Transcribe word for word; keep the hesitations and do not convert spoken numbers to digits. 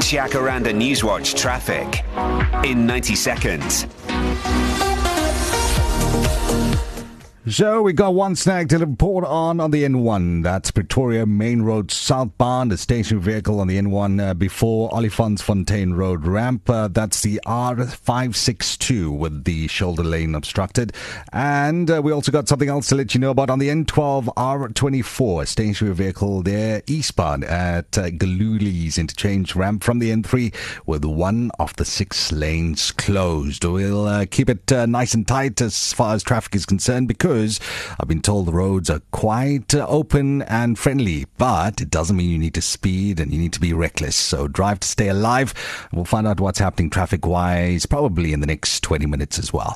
Jacaranda Newswatch traffic in ninety seconds. So we got one snag to report on on the N one. That's Pretoria Main Road southbound. A stationary vehicle on the N one uh, before Olifantsfontein Road ramp. Uh, that's the R five sixty-two with the shoulder lane obstructed. And uh, we also got something else to let you know about on the N twelve R twenty-four. A stationary vehicle there eastbound at uh, Galuli's interchange ramp from the N three with one of the six lanes closed. We'll uh, keep it uh, nice and tight as far as traffic is concerned because I've been told the roads are quite uh, open and friendly, but it doesn't mean you need to speed and you need to be reckless. So drive to stay alive. We'll find out what's happening traffic-wise probably in the next twenty minutes as well.